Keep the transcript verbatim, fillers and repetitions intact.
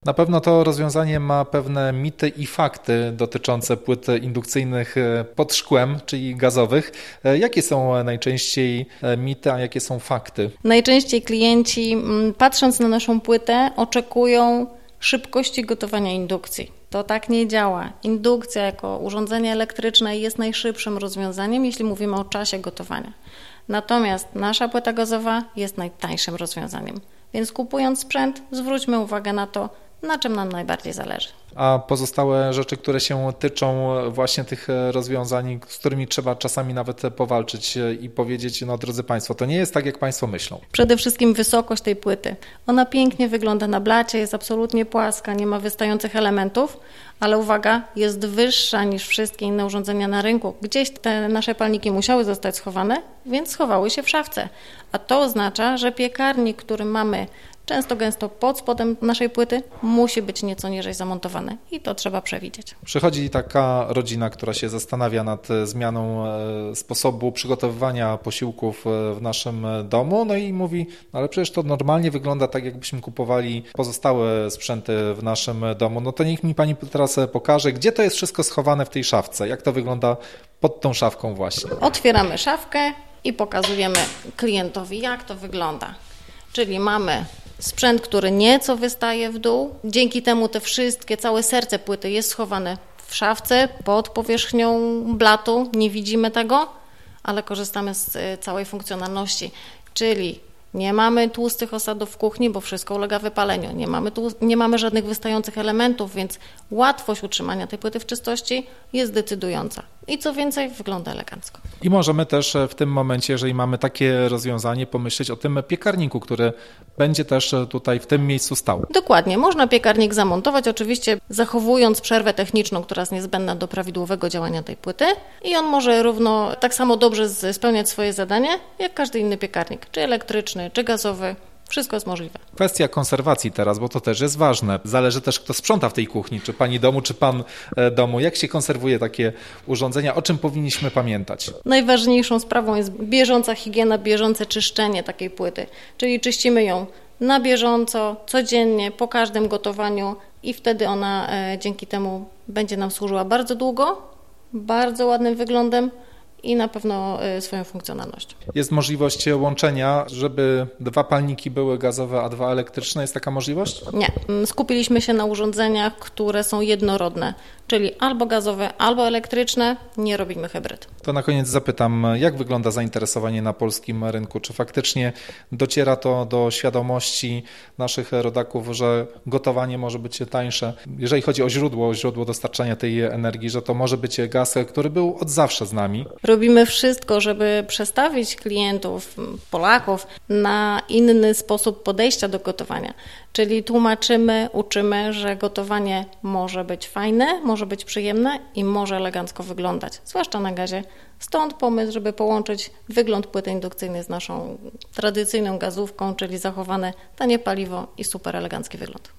Na pewno to rozwiązanie ma pewne mity i fakty dotyczące płyt indukcyjnych pod szkłem, czyli gazowych. Jakie są najczęściej mity, a jakie są fakty? Najczęściej klienci, patrząc na naszą płytę, oczekują szybkości gotowania indukcji. To tak nie działa. Indukcja jako urządzenie elektryczne jest najszybszym rozwiązaniem, jeśli mówimy o czasie gotowania. Natomiast nasza płyta gazowa jest najtańszym rozwiązaniem. Więc kupując sprzęt, zwróćmy uwagę na to, na czym nam najbardziej zależy. A pozostałe rzeczy, które się tyczą właśnie tych rozwiązań, z którymi trzeba czasami nawet powalczyć i powiedzieć, no drodzy Państwo, to nie jest tak, jak Państwo myślą. Przede wszystkim wysokość tej płyty. Ona pięknie wygląda na blacie, jest absolutnie płaska, nie ma wystających elementów, ale uwaga, jest wyższa niż wszystkie inne urządzenia na rynku. Gdzieś te nasze palniki musiały zostać schowane, więc schowały się w szafce. A to oznacza, że piekarnik, który mamy często gęsto pod spodem naszej płyty, musi być nieco niżej zamontowany i to trzeba przewidzieć. Przychodzi taka rodzina, która się zastanawia nad zmianą sposobu przygotowywania posiłków w naszym domu, no i mówi, no ale przecież to normalnie wygląda tak, jakbyśmy kupowali pozostałe sprzęty w naszym domu. No to niech mi Pani teraz pokaże, gdzie to jest wszystko schowane w tej szafce, jak to wygląda pod tą szafką właśnie. Otwieramy szafkę i pokazujemy klientowi, jak to wygląda. Czyli mamy sprzęt, który nieco wystaje w dół. Dzięki temu te wszystkie, całe serce płyty jest schowane w szafce pod powierzchnią blatu. Nie widzimy tego, ale korzystamy z całej funkcjonalności. Czyli nie mamy tłustych osadów w kuchni, bo wszystko ulega wypaleniu. Nie mamy, tłust- nie mamy żadnych wystających elementów, więc łatwość utrzymania tej płyty w czystości jest decydująca. I co więcej, wygląda elegancko. I możemy też w tym momencie, jeżeli mamy takie rozwiązanie, pomyśleć o tym piekarniku, który będzie też tutaj w tym miejscu stał. Dokładnie. Można piekarnik zamontować, oczywiście zachowując przerwę techniczną, która jest niezbędna do prawidłowego działania tej płyty i on może równo tak samo dobrze spełniać swoje zadanie, jak każdy inny piekarnik, czy elektryczny, czy gazowy. Wszystko jest możliwe. Kwestia konserwacji teraz, bo to też jest ważne. Zależy też, kto sprząta w tej kuchni, czy pani domu, czy pan domu. Jak się konserwuje takie urządzenia? O czym powinniśmy pamiętać? Najważniejszą sprawą jest bieżąca higiena, bieżące czyszczenie takiej płyty. Czyli czyścimy ją na bieżąco, codziennie, po każdym gotowaniu i wtedy ona e, dzięki temu będzie nam służyła bardzo długo, bardzo ładnym wyglądem i na pewno swoją funkcjonalnością. Jest możliwość łączenia, żeby dwa palniki były gazowe, a dwa elektryczne? Jest taka możliwość? Nie. Skupiliśmy się na urządzeniach, które są jednorodne, czyli albo gazowe, albo elektryczne. Nie robimy hybryd. To na koniec zapytam, jak wygląda zainteresowanie na polskim rynku? Czy faktycznie dociera to do świadomości naszych rodaków, że gotowanie może być tańsze? Jeżeli chodzi o źródło, źródło dostarczania tej energii, że to może być gaz, który był od zawsze z nami? Robimy wszystko, żeby przestawić klientów, Polaków na inny sposób podejścia do gotowania. Czyli tłumaczymy, uczymy, że gotowanie może być fajne, może być przyjemne i może elegancko wyglądać, zwłaszcza na gazie. Stąd pomysł, żeby połączyć wygląd płyty indukcyjnej z naszą tradycyjną gazówką, czyli zachowane tanie paliwo i super elegancki wygląd.